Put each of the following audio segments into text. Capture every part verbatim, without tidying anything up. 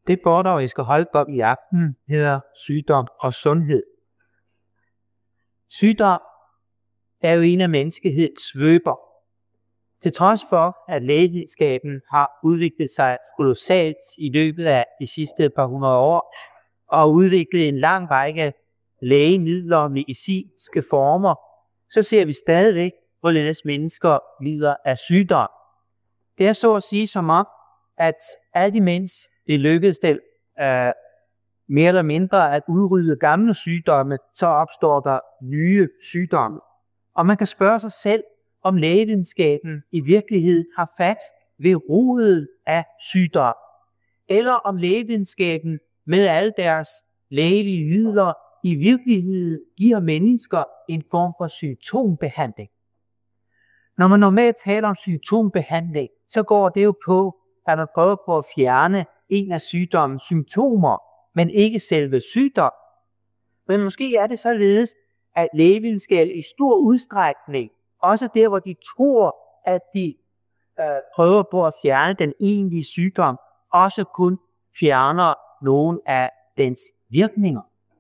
Det foredrag, jeg skal holde op i aften, hedder Sygdom og sundhed. Sygdom er jo en af menneskehedens svøber. Til trods for, at lægevidenskaben har udviklet sig kolossalt i løbet af de sidste par hundrede år, og udviklet en lang række lægemidler og medicinske former, så ser vi stadigvæk, hvorledes mennesker lider af sygdom. Det er så at sige som om, at alt imens det lykkedes dem uh, mere eller mindre at udrydde gamle sygdomme, så opstår der nye sygdomme. Og man kan spørge sig selv, om lægevidenskaben i virkeligheden har fat ved rodet af sygdom, eller om lægevidenskaben med alle deres lægelige midler i virkeligheden giver mennesker en form for symptombehandling. Når man normalt taler om symptombehandling, så går det jo på, at man prøver på at fjerne en af sygdommens symptomer, men ikke selve sygdom. Men måske er det således, at lægevidenskaben i stor udstrækning, også der hvor de tror, at de øh, prøver på at fjerne den egentlige sygdom, også kun fjerner nogle af dens virkninger.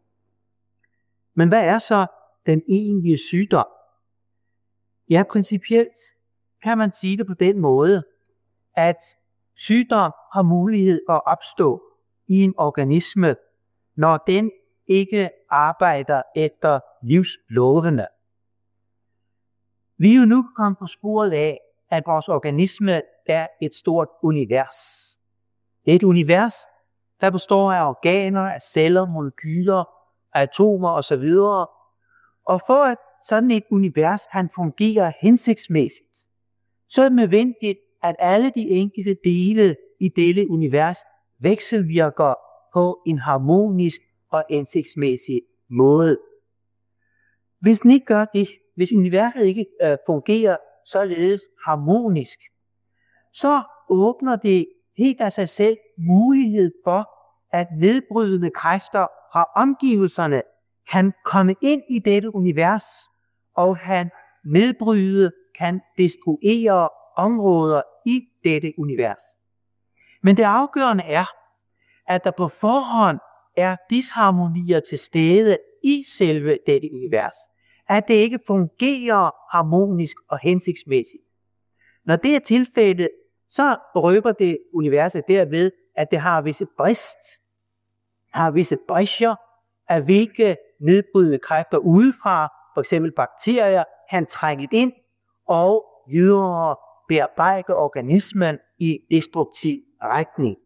Men hvad er så den egentlige sygdom? Ja, principielt kan man sige det på den måde, at sygdom har mulighed for at opstå i en organisme, når den ikke arbejder efter livslovene. Vi er jo nu kommet på sporet af, at vores organisme er et stort univers. Det er et univers, der består af organer, af celler, molekyler, af atomer osv. Og for at sådan et univers kan fungere hensigtsmæssigt, så er det nødvendigt, at alle de enkelte dele i dette univers vekselvirker på en harmonisk og hensigtsmæssig måde. Hvis den ikke gør det, hvis universet ikke øh, fungerer således harmonisk, så åbner det helt af sig selv mulighed for, at nedbrydende kræfter fra omgivelserne kan komme ind i dette univers, og kan nedbryde, kan destruere områder i dette univers. Men det afgørende er, at der på forhånd er disharmonier til stede i selve dette univers. At det ikke fungerer harmonisk og hensigtsmæssigt. Når det er tilfældet, så røber det universet derved, at det har visse brist, har visse bræscher, af hvilke nedbrydende kræfter udefra, f.eks. bakterier, kan trænge ind og videre bearbejde organismen i destruktiv retning.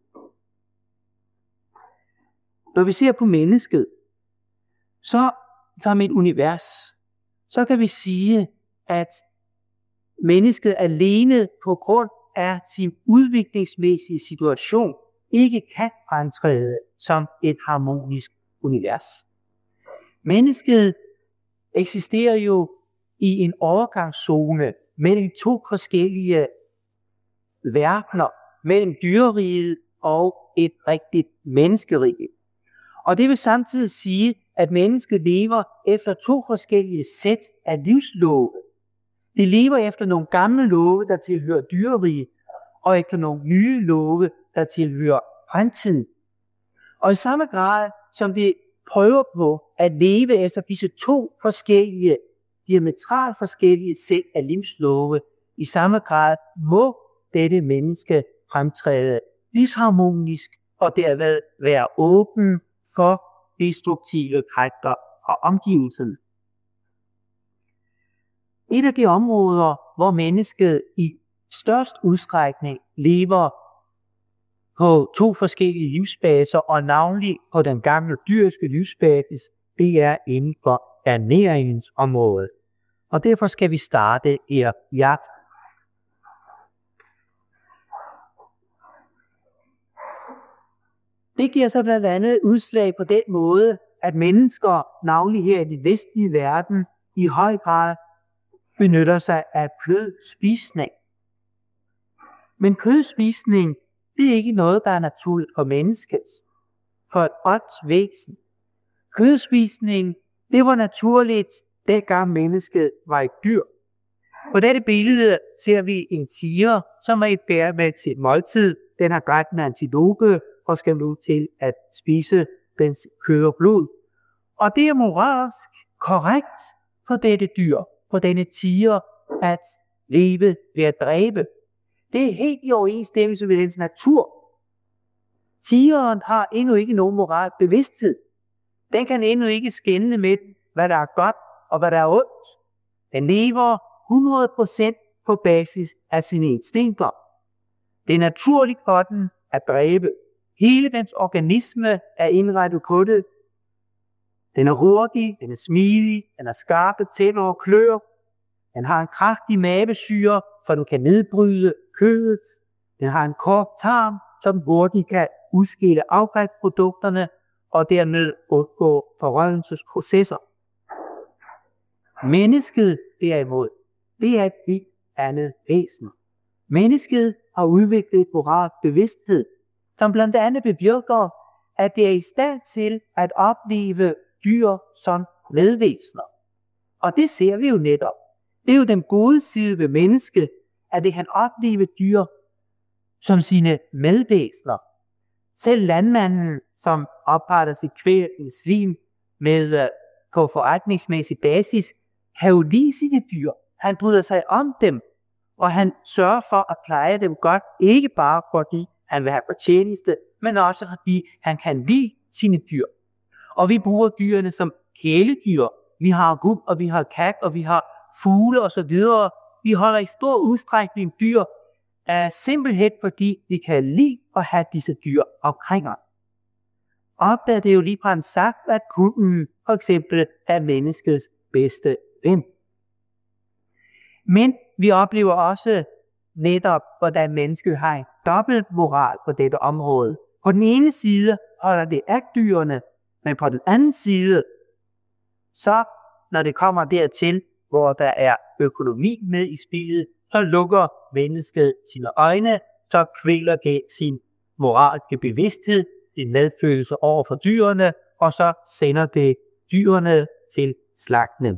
Når vi ser på mennesket, så som et univers, så kan vi sige, at mennesket alene på grund af sin udviklingsmæssige situation ikke kan fremtræde som et harmonisk univers. Mennesket eksisterer jo i en overgangszone mellem to forskellige verdener, mellem dyreriget og et rigtigt menneskerige. Og det vil samtidig sige, at mennesket lever efter to forskellige sæt af livslove. Det lever efter nogle gamle love, der tilhører dyreriget, og efter nogle nye love, der tilhører fremtiden. Og i samme grad, som vi prøver på at leve efter disse to forskellige, diametralt forskellige sæt af livslove, i samme grad må dette menneske fremtræde disharmonisk og derved være åben for destruktive kræfter og omgivelserne. Et af de områder, hvor mennesket i størst udstrækning lever på to forskellige livsbaser, og navnlig på den gamle dyriske livsbasis, det er inden for ernæringens område. Og derfor skal vi starte her i aften. Det giver så blandt andet udslag på den måde, at mennesker, navnlig her i den vestlige verden, i høj grad benytter sig af kødspisning. Men kødspisning, det er ikke noget, der er naturligt for mennesket, for et ånds væsen. Kødspisning, det var naturligt, dengang mennesket var et dyr. På dette billede ser vi en tiger, som er et bær med sit måltid. Den har grædt en antilope, og skal nu til at spise dens kød og blod. Og det er moralsk korrekt for dette dyr, for denne tiger, at leve ved at dræbe. Det er helt i overensstemmelse med dens natur. Tigeren har endnu ikke nogen moral bevidsthed. Den kan endnu ikke skelne med, hvad der er godt og hvad der er ondt. Den lever hundrede procent på basis af sine instinkter. Det er naturligt for den at dræbe. Hele dens organisme er indrettet på det. Den er hurtig, den er smidig, den har skarpe tænder og klør. Den har en kraftig mavesyre, for den kan nedbryde kødet. Den har en kort tarm, som hurtigt kan udskille affaldsprodukterne og dermed undgå forrådnelsesprocesser. Mennesket derimod, det er et helt andet væsen. Mennesket har udviklet et moralsk bevidsthed, som blandt andet bevirker, at det er i stand til at opleve dyr som medvæsener. Og det ser vi jo netop. Det er jo den gode side ved mennesket, at det kan opleve dyr som sine medvæsener. Selv landmanden, som opretter sit kvæg i svin med uh, på forretningsmæssig basis, kan jo lide sine dyr. Han bryder sig om dem, og han sørger for at pleje dem godt, ikke bare fordi han vil have fortjeneste, men også fordi han kan lide sine dyr. Og vi bruger dyrene som kæledyr. Vi har gud, og vi har kat, og vi har fugle og så videre. Vi holder i stor udstrækning dyr, uh, simpelthen fordi vi kan lide at have disse dyr omkring os. Ofte er det jo ligefrem sagt, at hunden for eksempel er menneskets bedste ven. Men vi oplever også netop, hvordan mennesket har en dobbelt moral på dette område. På den ene side holder det af dyrene, men på den anden side, så når det kommer dertil, hvor der er økonomi med i spillet, så lukker mennesket sine øjne, så kvæler det sin moralske bevidsthed, sin medfølelse over for dyrene, og så sender det dyrene til slagtning.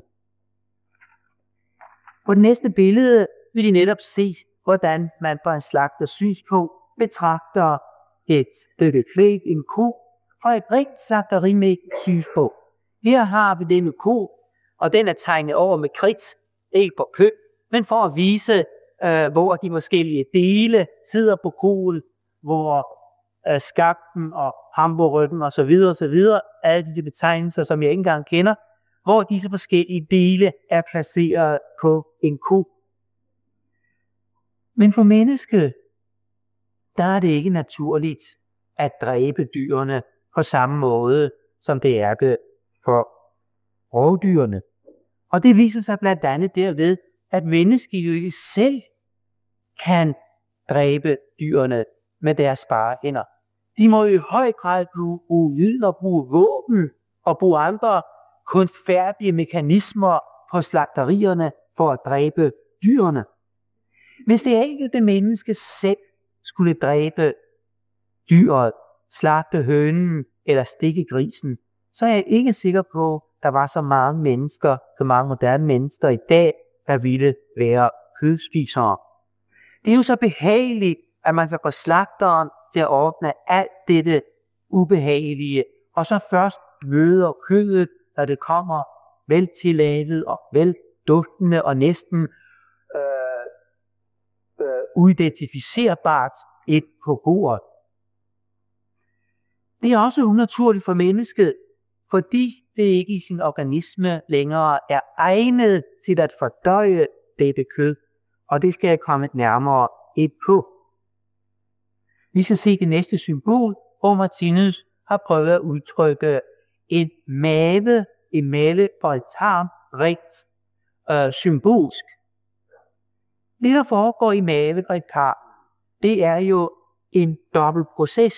På det næste billede vil I netop se, hvordan man på en slagters synspunkt betragter et stykke kvæg, en ko, fra et rigt slagterimæssigt synspunkt. Her har vi denne ko, og den er tegnet over med kridt, ikke på køn, men for at vise, øh, hvor de forskellige dele sidder på koen, hvor øh, skakten og hamburryggen og så videre og så videre, alle de betegnelser, som jeg ikke engang kender, hvor disse forskellige dele er placeret på en ko. Men for mennesket, der er det ikke naturligt at dræbe dyrene på samme måde, som det er det for rovdyrene. Og det viser sig blandt andet derved, at mennesket jo ikke selv kan dræbe dyrene med deres bare hænder. De må i høj grad bruge, bruge midler, bruge våben og bruge andre kunstfærdige mekanismer på slagterierne for at dræbe dyrene. Hvis det enkelte menneske selv skulle dræbe dyret, slagte hønen eller stikke grisen, så er jeg ikke sikker på, at der var så mange mennesker, så mange moderne mennesker i dag, der ville være kødspisere. Det er jo så behageligt, at man kan gå slagteren til at ordne alt dette ubehagelige, og så først møder kødet, når det kommer vel tilladet og vel duftende og næsten øh, øh, uidentificerbart et på bordet. Det er også unaturligt for mennesket, fordi det ikke i sin organisme længere er egnet til at fordøje dette kød, og det skal jeg komme nærmere ind på. Vi skal se det næste symbol, hvor Martinus har prøvet at udtrykke en mave, en male for en tarm, rigt øh, symbolsk. Det, der foregår i maven og et tarm, det er jo en dobbelt proces.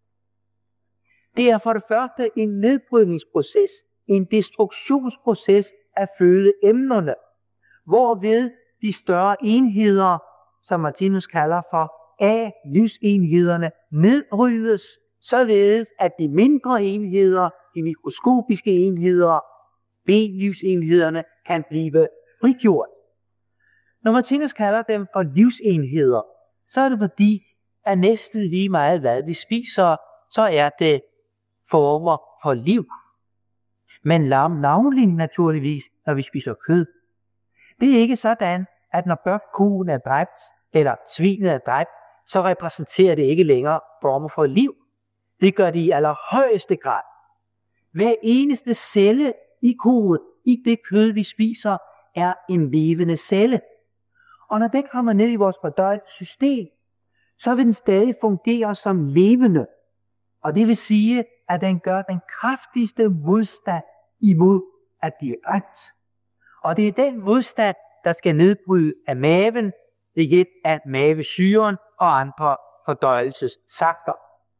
Det er for det første en nedbrydningsproces, en destruktionsproces af fødeemnerne, hvorved de større enheder, som Martinus kalder for A-livsenhederne, nedbrydes, således at de mindre enheder, de mikroskopiske enheder, B-livsenhederne, kan blive frigjort. Når Martinus kalder dem for livsenheder, så er det fordi, at næsten lige meget hvad vi spiser, så er det former for liv. Men navnlig naturligvis, når vi spiser kød. Det er ikke sådan, at når blot koen er dræbt, eller svinet er dræbt, så repræsenterer det ikke længere former for liv. Det gør det i allerhøjeste grad. Hver eneste celle i koen, i det kød, vi spiser, er en levende celle. Og når den kommer ned i vores fordøjelsessystem, så vil den stadig fungere som levende. Og det vil sige, at den gør den kraftigste modstand imod at blive dræbt. Og det er den modstand, der skal nedbryde af maven ved hjælp af mavesyren og andre fordøjelsessakter.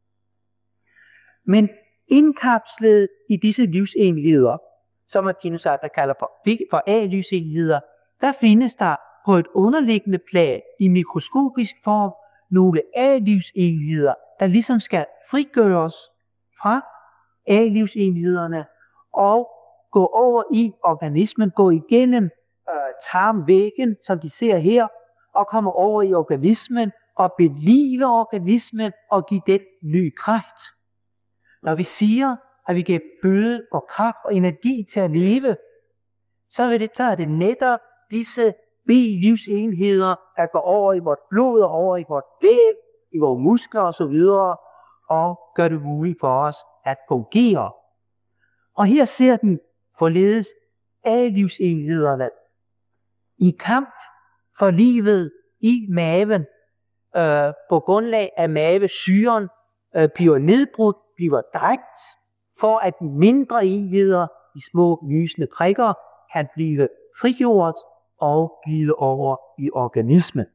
Men indkapslet i disse livsenheder, som Martinus Adler kalder for, for A-livsenheder, der findes der på et underliggende plan i mikroskopisk form nogle A-livsenheder, der ligesom skal frigøres fra A-livsenhederne og gå over i organismen, gå igennem øh, tarmvæggen, som de ser her, og komme over i organismen og belive organismen og give den ny kraft. Når vi siger, at vi giver bøde og kraft og energi til at leve, så er det, så er det netop disse B-livsenheder, der går over i vores blod og over i vores væv, i vores muskler osv., og gør det muligt for os at fungere. Og her ser den forledes A-livsenhederne i kamp for livet i maven, øh, på grundlag af mavesyren, øh, bliver nedbrudt, bliver dræbt, for at mindre enheder, de små lysende prikker, kan blive frigjort og glide over i organismen.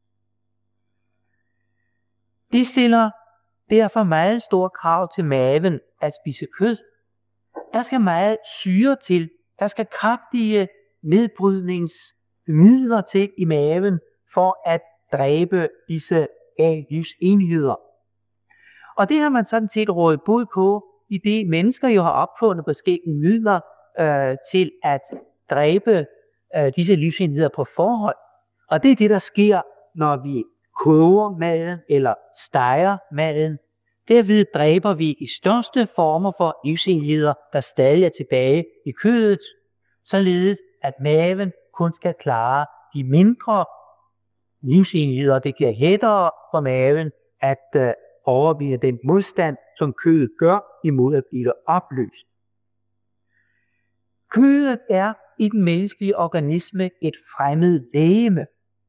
Det stiller derfor meget store krav til maven at spise kød. Der skal meget syre til, der skal kraftige nedbrydningsmidler til i maven for at dræbe disse A-livsenheder. Og det har man sådan set rådet bod på, i det mennesker jo har opfundet forskellige midler øh, til at dræbe øh, disse livsenheder på forhånd. Og det er det, der sker, når vi koger maden eller steger maden. Derved dræber vi i største former for livsenheder, der stadig er tilbage i kødet, således at maven kun skal klare de mindre livsenheder. Det giver lettere for maven at øh, overvinde den modstand, som kødet gør imod at blive opløst. Kødet er i den menneskelige organisme et fremmed legeme.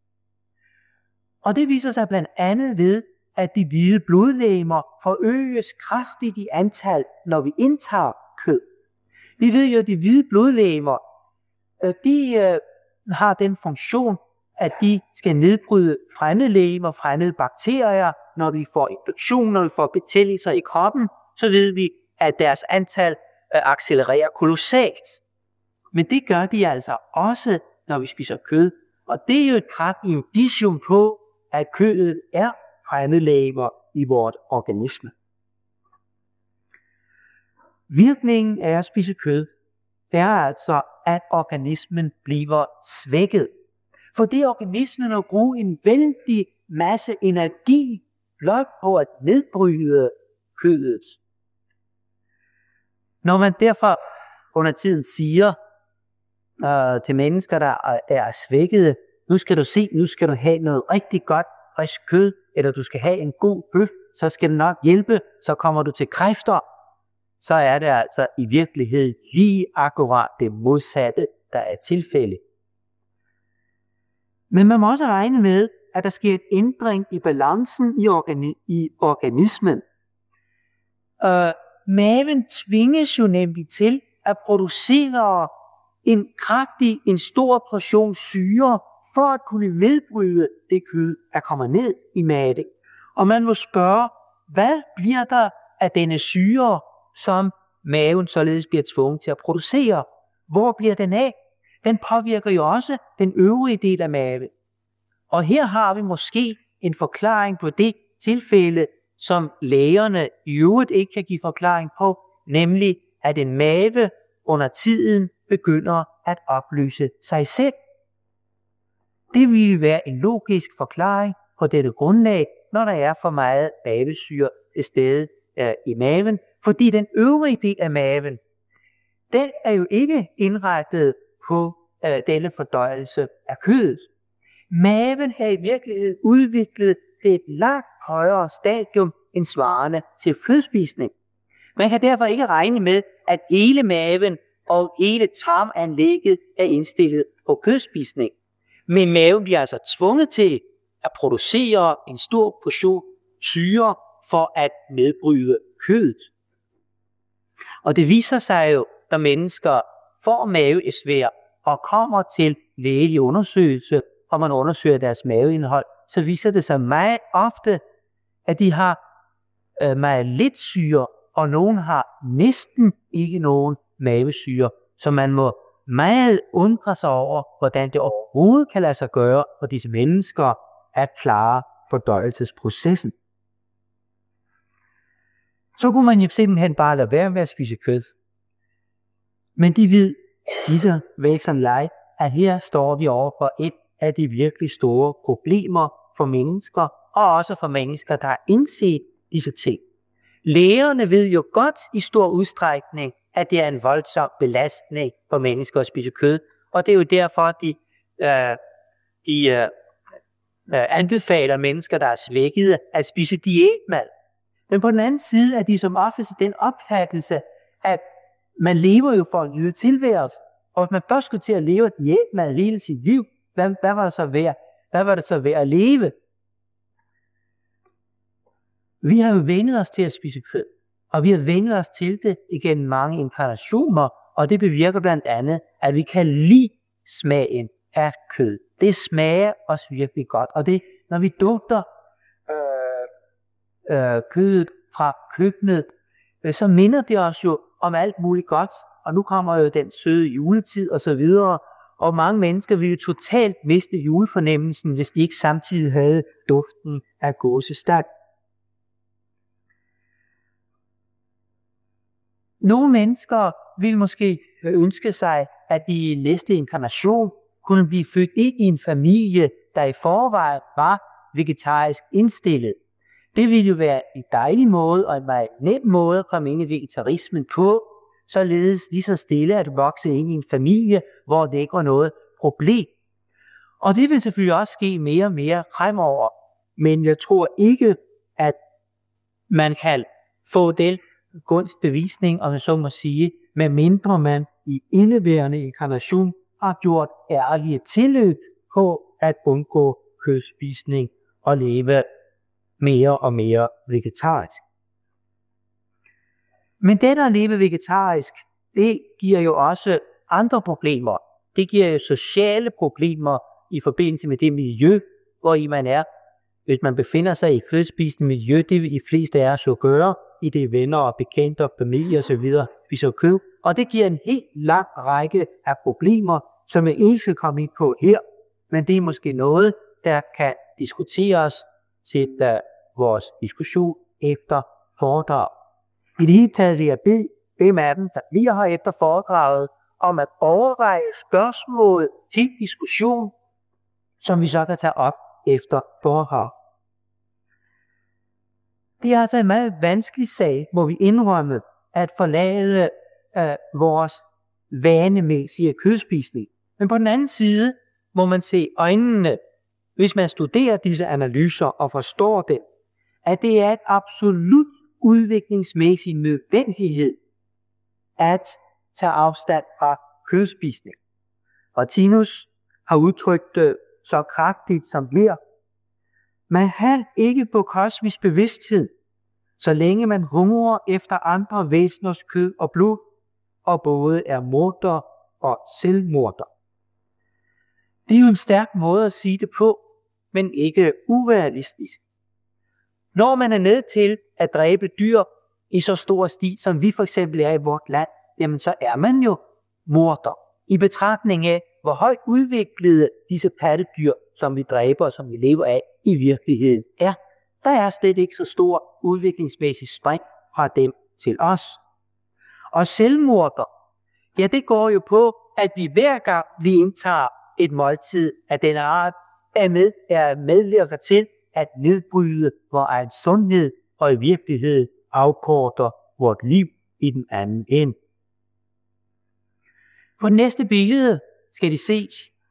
Og det viser sig blandt andet ved, at de hvide blodlegemer forøges kraftigt i antal, når vi indtager kød. Vi ved jo, at de hvide blodlegemer, de øh, har den funktion, at de skal nedbryde fremmede legemer, fremmede bakterier. Når vi får infektioner, når vi får betændelser i kroppen, så ved vi, at deres antal øh, accelererer kolossalt. Men det gør de altså også, når vi spiser kød. Og det er jo et kraftigt indicium på, at kødet er fremmede legemer i vores organisme. Virkningen af at spise kød, det er altså, at organismen bliver svækket. For det organismen at bruge en vældig masse energi blot på at nedbryde kødet. Når man derfor under tiden siger øh, til mennesker, der er, er svækkede, nu skal du se, nu skal du have noget rigtig godt frisk kød, eller du skal have en god bøf, så skal det nok hjælpe, så kommer du til kræfter, så er det altså i virkeligheden lige akkurat det modsatte, der er tilfælde. Men man må også regne med, at der sker en ændring i balancen i, organi- i organismen. Øh, maven tvinges jo nemlig til at producere en kraftig, en stor portion syre, for at kunne nedbryde det kød, der kommer ned i maven. Og man må spørge, hvad bliver der af denne syre, som maven således bliver tvunget til at producere? Hvor bliver den af? Den påvirker jo også den øvrige del af maven. Og her har vi måske en forklaring på det tilfælde, som lægerne i øvrigt ikke kan give forklaring på, nemlig at en mave under tiden begynder at opløse sig selv. Det ville være en logisk forklaring på dette grundlag, når der er for meget mavesyre til stede øh, i maven, fordi den øvrige del af maven, den er jo ikke indrettet på øh, denne fordøjelse af kødet. Maven har i virkeligheden udviklet et langt højere stadium end svarende til kødspisning. Man kan derfor ikke regne med, at hele maven og hele tarmanlægget er indstillet på kødspisning. Men maven bliver altså tvunget til at producere en stor portion syre for at nedbryde kødet. Og det viser sig jo, når mennesker får mavesvær og kommer til lægelig undersøgelse, og man undersøger deres maveindhold, så viser det sig meget ofte, at de har øh, meget lidt syre, og nogen har næsten ikke nogen mavesyre. Så man må meget undre sig over, hvordan det overhovedet kan lade sig gøre for disse mennesker at klare fordøjelsesprocessen. Så kunne man jo simpelthen bare lade være med at spise kød. Men de ved, disse væk som jeg, at her står vi over for et af de virkelig store problemer for mennesker, og også for mennesker, der har indset disse ting. Lægerne ved jo godt i stor udstrækning, at det er en voldsom belastning for mennesker at spise kød, og det er jo derfor, de, øh, de øh, anbefaler mennesker, der er svækkede, at spise diætmad. Men på den anden side er de som oftest den opfattelse, at man lever jo for en nyde tilværelse, og hvis man først skulle til at leve et diætmad hele sit liv, hvad, hvad var det så værd? Hvad var det så værd at leve? Vi har jo vendet os til at spise kød, og vi har vendet os til det igennem mange inkarnationer, og det bevirker blandt andet, at vi kan lide smagen af kød. Det smager os virkelig godt, og det, når vi dufter øh, øh, kødet fra køkkenet, øh, så minder det os jo om alt muligt godt, og nu kommer jo den søde juletid og så videre, og mange mennesker ville jo totalt miste julefornemmelsen, hvis de ikke samtidig havde duften af gåsesteg. Nogle mennesker vil måske ønske sig, at de i næste inkarnation kunne blive født ind i en familie, der i forvejen var vegetarisk indstillet. Det ville jo være en dejlig måde og en meget nem måde at komme ind i vegetarismen på, således lige så stille at vokse ind i en familie, hvor det ikke var noget problem. Og det vil selvfølgelig også ske mere og mere fremover, men jeg tror ikke, at man kan få den gunstbevisning, om man så må sige, medmindre man i indeværende inkarnation har gjort ærlige tilløb på at undgå kødspisning og leve mere og mere vegetarisk. Men det at leve vegetarisk, det giver jo også andre problemer. Det giver jo sociale problemer i forbindelse med det miljø, hvor i man er. Hvis man befinder sig i et kødspisende miljø, det vil de fleste af os jo gøre, i det venner og bekendte og familie osv. vi så kød. Og det giver en helt lang række af problemer, som jeg ikke skal komme ind på her, men det er måske noget, der kan diskuteres til uh, vores diskussion efter foredrag. I det hele taget vil jeg bede hvem af dem, der lige har efter foredraget, om at overveje spørgsmål til diskussion, som vi så kan tage op efter foredrag. Det er altså en meget vanskelig sag, hvor vi indrømmer at forlade øh, vores vanemæssige kødspisning. Men på den anden side må man se øjnene, hvis man studerer disse analyser og forstår dem, at det er et absolut udviklingsmæssig nødvendighed at tage afstand fra kødspisning. Og Tinus har udtrykt det så kraftigt som her. Man har ikke på kosmisk bevidsthed, så længe man hungrer efter andre væseners kød og blod, og både er morder og selvmorder. Det er jo en stærk måde at sige det på, men ikke urealistisk. Når man er nødt til at dræbe dyr i så stor stil, som vi for eksempel er i vort land, jamen så er man jo morder. I betragtning af, hvor højt udviklede disse pattedyr, som vi dræber og som vi lever af, i virkeligheden er. Der er slet ikke så stor udviklingsmæssig spring fra dem til os. Og selvmorder, ja det går jo på, at vi hver gang vi indtager et måltid af den art, er, med, er medvirker til at nedbryde vores egen sundhed og i virkeligheden afkorter vort liv i den anden ende. På det næste billede skal de se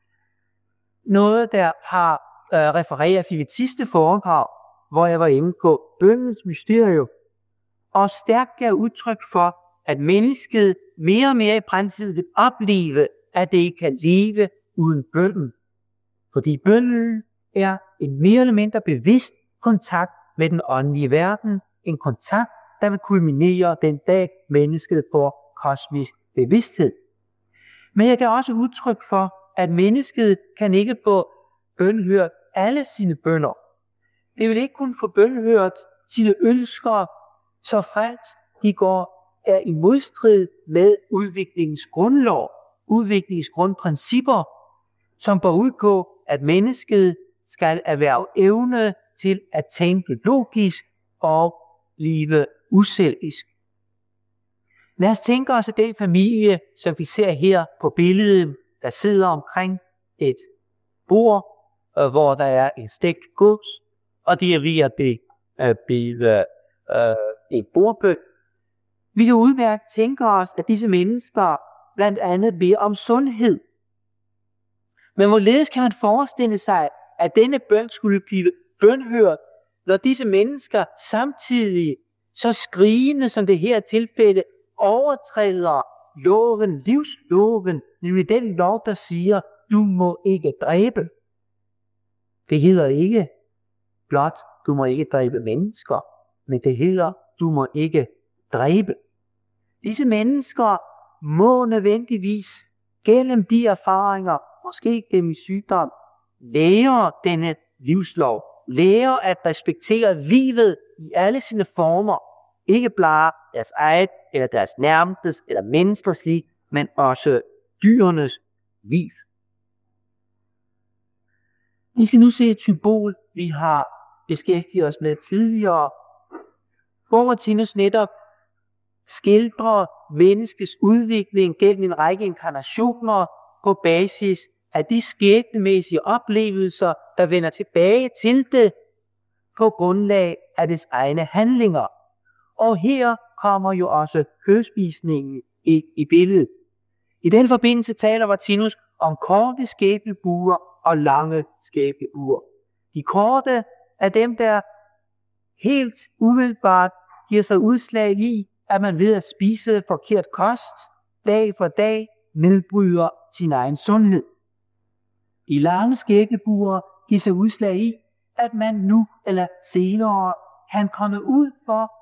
noget, der har øh, refereret til det sidste foredrag, hvor jeg var inde på bønnens mysterium, og stærkt gav udtryk for, at mennesket mere og mere i fremtiden vil opleve, at det ikke kan leve uden bønnen. Fordi bønnen er en mere eller mindre bevidst kontakt med den åndelige verden, en kontakt, der vil kulminere den dag, mennesket får kosmisk bevidsthed. Men jeg gav også udtryk for, at mennesket kan ikke få bønhørt alle sine bønner. Det vil ikke kunne få bønhørt sine ønsker, så faldt de går er i modstrid med udviklingens grundlov, udviklingens grundprincipper, som går ud på, at mennesket skal erhverve evne til at tænke logisk og blive uselvisk. Lad os tænke os, at den familie, som vi ser her på billedet, der sidder omkring et bord, hvor der er en stegt gås, og de er ved at blive øh, en bordbøn. Vi kan udmærket tænke os, at disse mennesker blandt andet beder om sundhed. Men hvorledes kan man forestille sig, at denne bøn skulle blive bønhørt, når disse mennesker samtidig så skrigende, som det her tilfælde, overtræder loven, livsloven, nemlig den lov, der siger, du må ikke dræbe. Det hedder ikke blot, du må ikke dræbe mennesker, men det hedder, du må ikke dræbe. Disse mennesker må nødvendigvis gennem de erfaringer, måske gennem sygdom, lære denne livslov, lære at respektere livet i alle sine former, ikke bare deres eget, eller deres nærmestes, eller menneskers liv, men også dyrenes liv. Vi skal nu se et symbol, vi har beskæftiget os med tidligere, hvor Martinus netop skildrer menneskets udvikling gennem en række inkarnationer på basis af de skæbnemæssige oplevelser, der vender tilbage til det på grundlag af dets egne handlinger. Og her kommer jo også kødspisningen ind i billedet. I den forbindelse taler Martinus om korte skæbnebuer og lange skæbnebuer. De korte er dem, der helt umiddelbart giver sig udslag i, at man ved at spise forkert kost, dag for dag nedbryder sin egen sundhed. De lange skæbnebuer giver sig udslag i, at man nu eller senere kan komme ud for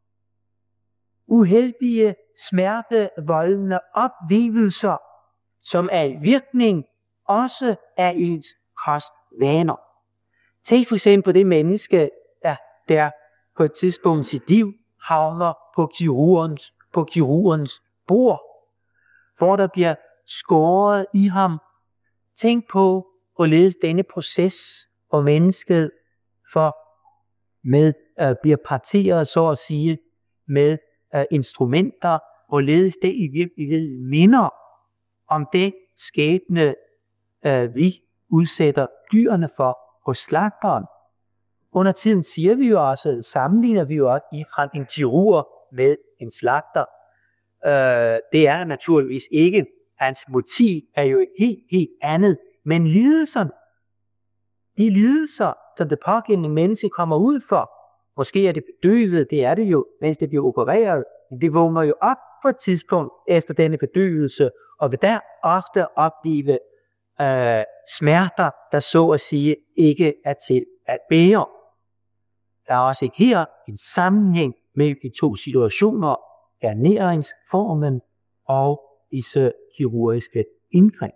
uheldige, smertevoldende oplevelser, som er en virkning også af ens kostvaner. Tænk for eksempel på det menneske, der, der på et tidspunkt i sit liv havner på kirurgens, på kirurgens bord, hvor der bliver skåret i ham. Tænk på, hvorledes denne proces for mennesket for med uh, bliver parteret, så at sige, med uh, instrumenter, hvorledes det i virkeligheden minder om det skæbne, uh, vi udsætter dyrene for på slagteren. Under tiden siger vi jo også, sammenligner vi jo også ifra en kirurg med en slagter. Uh, det er naturligvis ikke. Hans motiv er jo et helt, helt andet. Men lidelserne, de lidelser, som det pågældende menneske kommer ud for, måske er det bedøvet, det er det jo, mens det bliver opereret, men det vågner jo op på et tidspunkt efter denne bedøvelse, og vil der ofte opleve øh, smerter, der så at sige ikke er til at bære. Der er også her en sammenhæng mellem de to situationer, ernæringsformen og disse kirurgiske indgreb.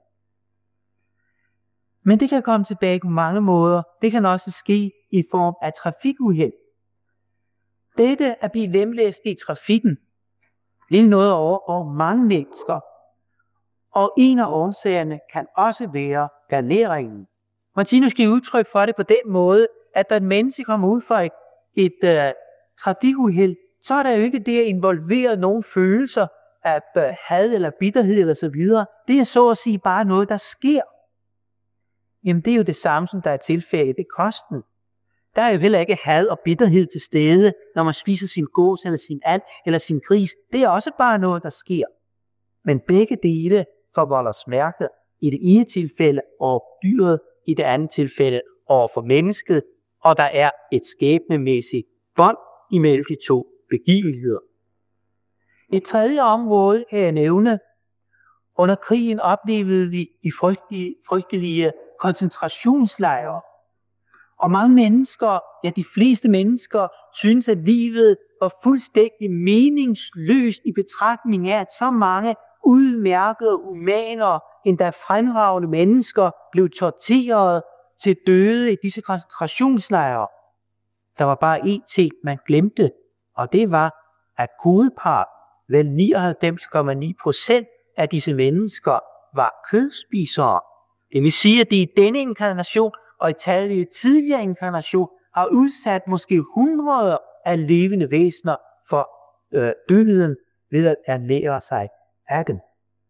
Men det kan komme tilbage på mange måder. Det kan også ske i form af trafikuheld. Dette at blive lemlæst i trafikken bliver noget over, over mange mennesker. Og en af årsagerne kan også være garneringen. Martinus giver udtryk for det på den måde, at da et menneske kommer ud for et, et uh, trafikuheld, så er der jo ikke det at involvere nogle følelser af uh, had eller bitterhed eller så videre. Det er så at sige bare noget, der sker. Jamen det er jo det samme, som der er tilfældet ved kosten. Der er jo heller ikke had og bitterhed til stede, når man spiser sin gås eller sin and eller sin gris. Det er også bare noget, der sker. Men begge dele forvolder smerte i det ene tilfælde og dyret i det andet tilfælde over for mennesket, og der er et skæbnemæssigt bånd imellem de to begivenheder. Et tredje område kan jeg nævne. Under krigen oplevede vi i frygtelige, frygtelige koncentrationslejre. Og mange mennesker, ja de fleste mennesker, synes at livet var fuldstændig meningsløst i betragtning af, at så mange udmærkede humaner, endda fremragende mennesker, blev torteret til døde i disse koncentrationslejre. Der var bare én ting, man glemte, og det var, at hovedpart, vel nioghalvfems komma ni procent af disse mennesker, var kødspisere. Det vil sige, at de i denne inkarnation og i talrige tidligere inkarnation har udsat måske hundreder af levende væsener for øh, døden ved at ernære sig af dem.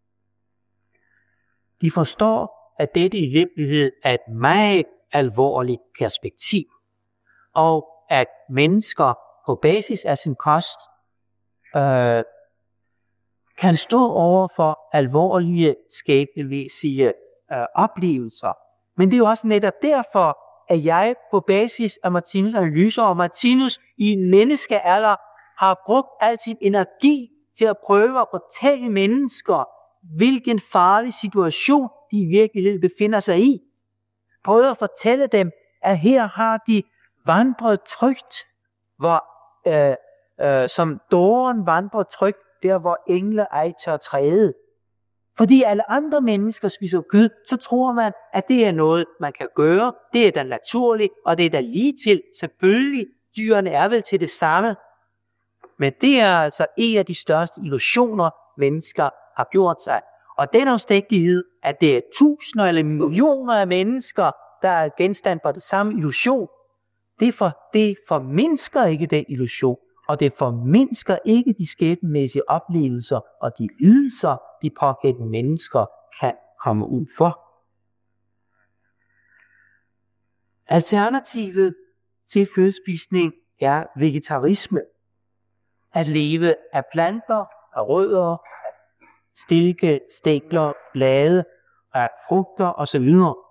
De forstår, at dette i virkeligheden er et meget alvorligt perspektiv, og at mennesker på basis af sin kost øh, kan stå over for alvorlige skæbnemæssige øh, oplevelser. Men det er jo også netop derfor, at jeg på basis af Martinus' analyser, og Martinus i en menneskealder har brugt al sin energi til at prøve at fortælle mennesker, hvilken farlig situation de i virkeligheden befinder sig i. Prøve at fortælle dem, at her har de vandret trygt, hvor, øh, øh, som dåren vandrer trygt, der hvor engle ej tør træde. Fordi alle andre mennesker spiser kød, så tror man, at det er noget, man kan gøre. Det er da naturligt, og det er da lige til. Selvfølgelig, dyrene er vel til det samme. Men det er altså en af de største illusioner, mennesker har gjort sig. Og den omstændighed, at det er tusinder eller millioner af mennesker, der er genstand for det samme illusion, det, for, det formindsker ikke den illusion, og det formindsker ikke de skæbnemæssige oplevelser og de lidelser, de pågældende mennesker kan komme ud for. Alternativet til kødspisning er vegetarisme. At leve af planter, af rødder, af stilke, stikler, blade, af frugter osv.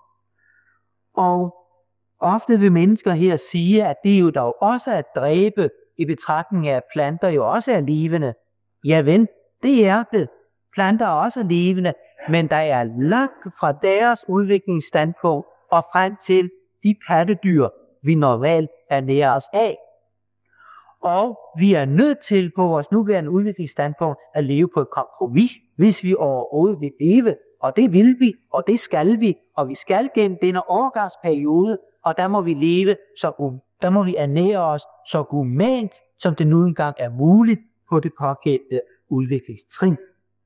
Og ofte vil mennesker her sige, at det er jo dog også at dræbe i betragtning af, at planter jo også er levende. Ja vel, det er det. Planter er også levende, men der er langt fra deres udviklingsstandpunkt og frem til de pattedyr, vi normalt ernærer os af. Og vi er nødt til på vores nuværende udviklingsstandpunkt at leve på et kompromis, hvis vi overhovedet vil leve. Og det vil vi, og det skal vi, og vi skal gennem denne overgangsperiode, og der må vi leve, så der må vi ernære os så humant, som det nu engang er muligt på det pågældende udviklingstrin.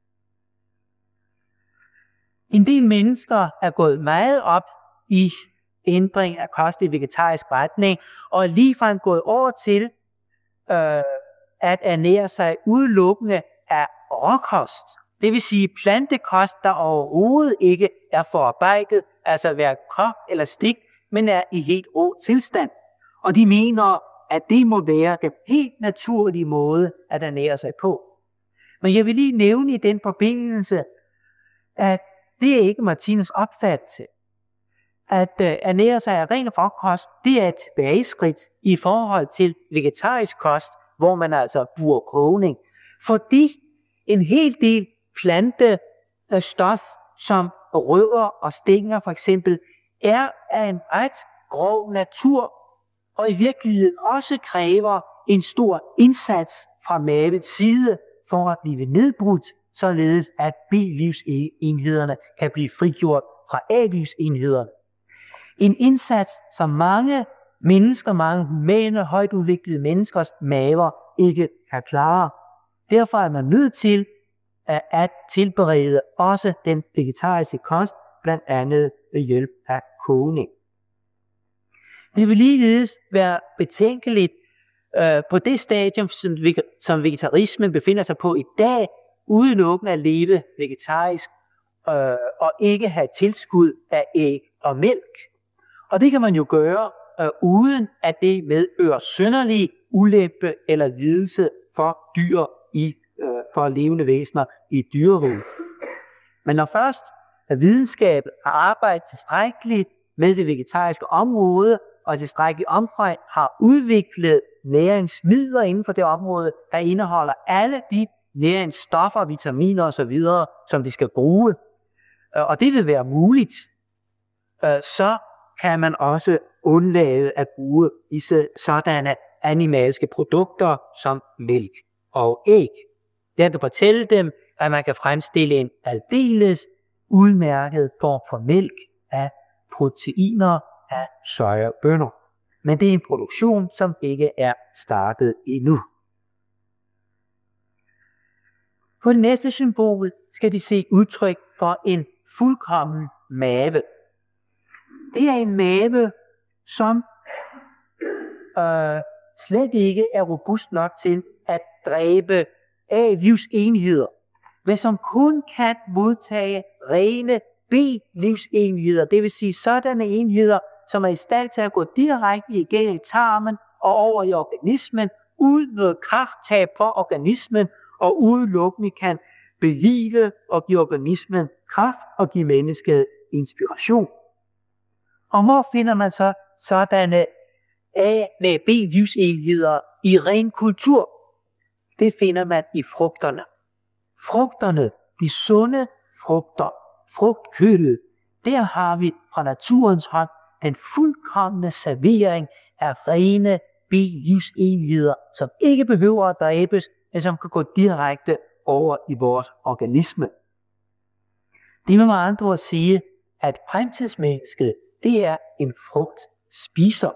En del mennesker er gået meget op i ændring af kost i vegetarisk retning, og er ligefrem gået over til øh, at ernære sig udelukkende af råkost. Det vil sige plantekost, der overhovedet ikke er forarbejdet, altså hverken kogt eller stegt, men er i helt rå tilstand. Og de mener, at det må være den helt naturlige måde at ernære sig på. Men jeg vil lige nævne i den forbindelse, at det er ikke Martinus opfattelse. At uh, ernære sig af ren frugtkost, det er et tilbageskridt i forhold til vegetarisk kost, hvor man altså bruger kogning. Fordi en hel del plantestof, som rødder og stænger for eksempel, er af en ret grov natur, og i virkeligheden også kræver en stor indsats fra mavets side for at blive nedbrudt, således at B-livsenhederne kan blive frigjort fra A-livsenhederne. En indsats, som mange mennesker, mange humane, højt udviklede menneskers maver ikke kan klare. Derfor er man nødt til at tilberede også den vegetariske kost, blandt andet ved hjælp af kogning. Det vil ligeledes være betænkeligt øh, på det stadium, som, som vegetarismen befinder sig på i dag, udelukkende at leve vegetarisk øh, og ikke have tilskud af æg og mælk. Og det kan man jo gøre øh, uden at det medfører synderlig ulempe eller lidelse for dyr i, øh, for levende væsener i dyreriget. Men når først at videnskaben har arbejdet tilstrækkeligt med det vegetariske område, og i tilstrækkelig omfang har udviklet næringsmidler inden for det område, der indeholder alle de næringsstoffer, vitaminer osv., som vi skal bruge, og det vil være muligt, så kan man også undlade at bruge disse sådanne animalske produkter som mælk og æg. Jeg kan fortælle dem, at man kan fremstille en aldeles udmærket form for mælk af proteiner af sojabønner. Men det er en produktion, som ikke er startet endnu. På det næste symbol skal de se udtryk for en fuldkommen mave. Det er en mave, som øh, slet ikke er robust nok til at dræbe A-livsenheder, men som kun kan modtage rene B-livsenheder, det vil sige sådanne enheder, som er i stand til at gå direkte igennem tarmen og over i organismen, uden noget krafttab for organismen, og udelukkende kan berige og give organismen kraft og give mennesket inspiration. Og hvor finder man så sådanne A med B-livsenheder i ren kultur? Det finder man i frugterne. Frugterne, de sunde frugter, frugtkødet, der har vi fra naturens hånd den fuldkomne servering af rene B-livsenheder, som ikke behøver at dræbes, men som kan gå direkte over i vores organisme. Det vil med andre ord sige, at fremtidsmennesket, det er en frugtspiser.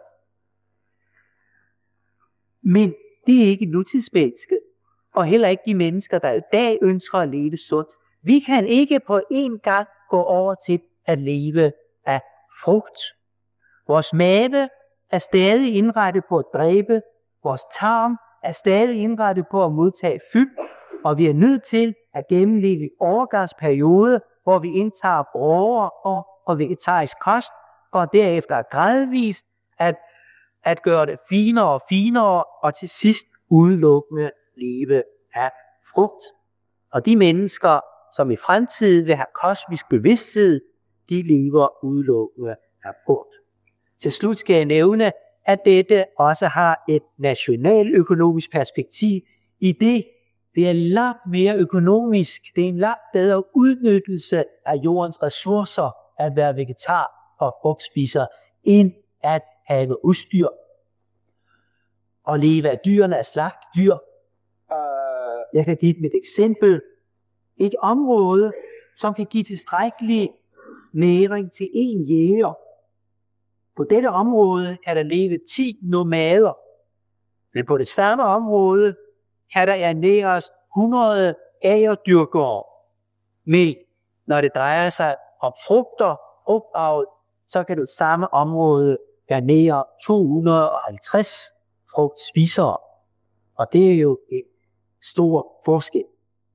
Men det er ikke nutidsmennesket, og heller ikke de mennesker, der i dag ønsker at leve sundt. Vi kan ikke på én gang gå over til at leve af frugt. Vores mave er stadig indrettet på at dræbe, vores tarm er stadig indrettet på at modtage fyld, og vi er nødt til at gennemleve en overgangsperiode, hvor vi indtager råvarer og, og vegetarisk kost, og derefter gradvist at, at gøre det finere og finere, og til sidst udelukkende leve af frugt. Og de mennesker, som i fremtiden vil have kosmisk bevidsthed, de lever udelukkende af frugt. Til slut skal jeg nævne, at dette også har et nationaløkonomisk perspektiv, i det det er langt mere økonomisk, det er en langt bedre udnyttelse af jordens ressourcer at være vegetar og frugtspiser, end at have udstyr og leve af dyrene af slagtdyr. Jeg kan give dem et eksempel. Et område, som kan give tilstrækkelig næring til én jæger. På dette område er der levet ti nomader, men på det samme område kan der ernæres hundrede agerdyrkere. Men når det drejer sig om frugter opavl, så kan det samme område ernære to hundrede og halvtreds frugtspisere. Og det er jo en stor forskel.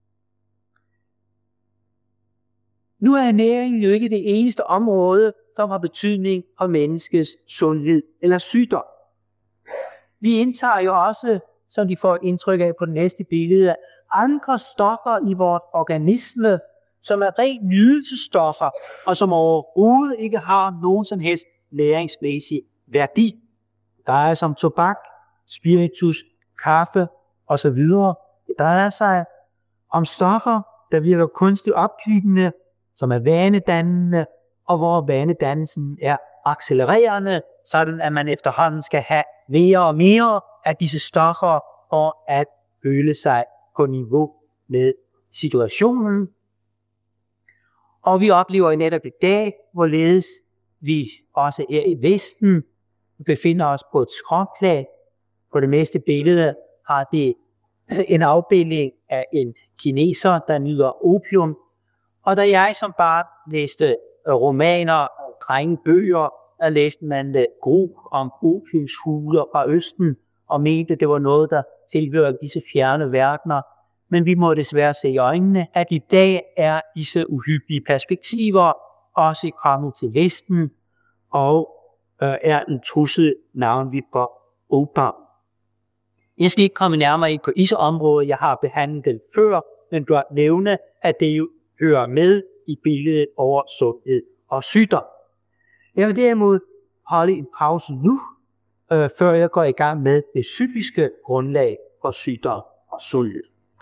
Nu er ernæringen jo ikke det eneste område, som har betydning for menneskets sundhed eller sygdom. Vi indtager jo også, som de får et indtryk af på det næste billede, andre stoffer i vores organisme, som er rent nydelsesstoffer, og som overhovedet ikke har nogen som helst næringsmæssig værdi. Der er som tobak, spiritus, kaffe osv. Det drejer sig om stoffer, der virker kunstigt opkvikkende, som er vanedannende, og hvor vanedannelsen er accelererende, sådan at man efterhånden skal have mere og mere af disse stoffer for at føle sig på niveau med situationen. Og vi oplever netop i dag, hvorledes vi også er i Vesten, vi befinder os på et skråplan. På det næste billede har det en afbildning af en kineser, der nyder opium. Og da jeg som barn læste romaner og drengebøger, der læste man Gro om opiumshuler fra Østen, og mente, det var noget, der tilhørte disse fjerne verdener. Men vi må desværre se i øjnene, at i dag er disse uhyggelige perspektiver også kommet til Vesten, og øh, er en trussel navnlig for opam. Jeg skal ikke komme nærmere ind på I S O-området, jeg har behandlet det før, men blot nævne, at det jo hører med i billedet over sundhed og sygdom. Jeg vil derimod holde en pause nu, øh, før jeg går i gang med det psykiske grundlag for sygdom og sundhed.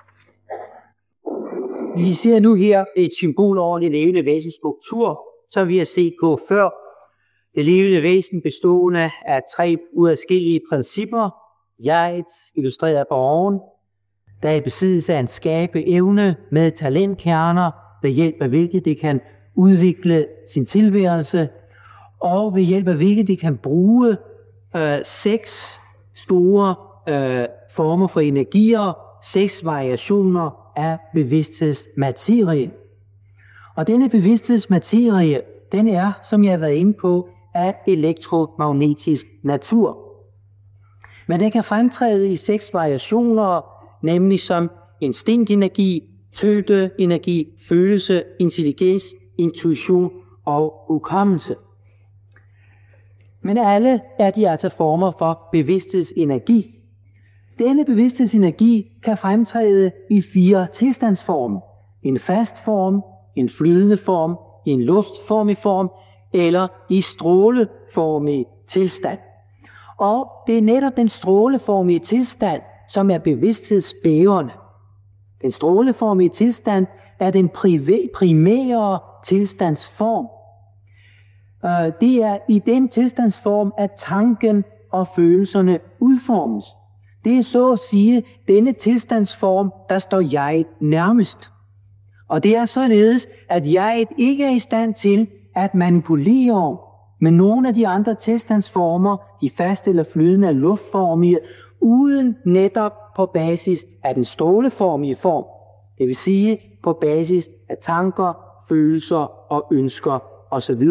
Vi ser nu her et symbol over det levende væsens struktur, som vi har set på før. Det levende væsen bestående af tre uadskillelige principper. Jeget, illustreret på oven, der er i besiddelse af en skabeevne med talentkerner, ved hjælp af hvilket det kan udvikle sin tilværelse, og ved hjælp af hvilket det kan bruge øh, seks store øh, former for energier, seks variationer af bevidsthedsmaterie. Og denne bevidsthedsmaterie, den er, som jeg har været inde på, af elektromagnetisk natur. Men den kan fremtræde i seks variationer, nemlig som instinktenergi, følelseenergi, følelse, intelligens, intuition og hukommelse. Men alle er de altså former for bevidsthedsenergi. Denne bevidsthedsenergi kan fremtræde i fire tilstandsformer. En fast form, en flydende form, en luftformig form eller i stråleformig tilstand. Og det er netop den stråleformige tilstand, som er bevidsthedsbærende. Den stråleformige tilstand er den primære tilstandsform. Det er i den tilstandsform, at tanken og følelserne udformes. Det er så at sige denne tilstandsform, der står jeg nærmest. Og det er således, at jeg ikke er i stand til at manipulere med nogle af de andre tilstandsformer, de faste eller flydende eller luftformige, uden netop på basis af den stråleformige form. Det vil sige på basis af tanker, følelser og ønsker osv.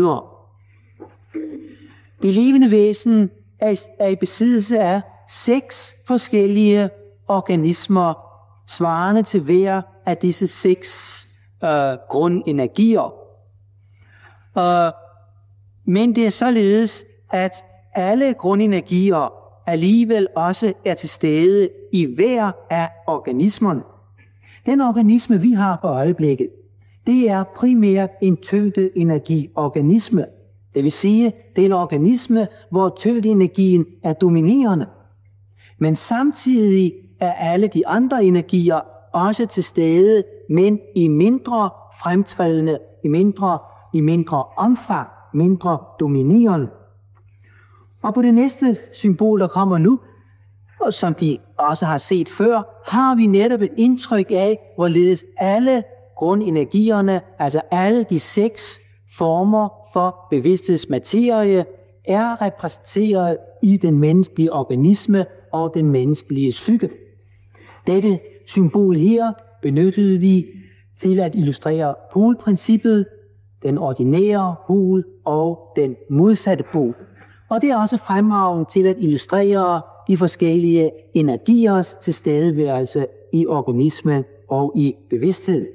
Det levende væsen er i besiddelse af seks forskellige organismer, svarende til hver af disse seks øh, grundenergier. Øh, men det er således, at alle grundenergier alligevel også er til stede i hver af organismerne. Den organisme, vi har på øjeblikket, det er primært en tyngdeenergiorganisme. Det vil sige, det er en organisme, hvor tyngdeenergien er dominerende. Men samtidig er alle de andre energier også til stede, men i mindre fremtrædende, i mindre, i mindre omfang, mindre dominerende. Og på det næste symbol, der kommer nu, og som de også har set før, har vi netop et indtryk af, hvorledes alle grundenergierne, altså alle de seks former for bevidsthedsmaterie, er repræsenteret i den menneskelige organisme og den menneskelige psyke. Dette symbol her benyttede vi til at illustrere polprincippet, den ordinære pol og den modsatte pol. Og det er også fremragende til at illustrere de forskellige energiers tilstedeværelse i organismen og i bevidsthed.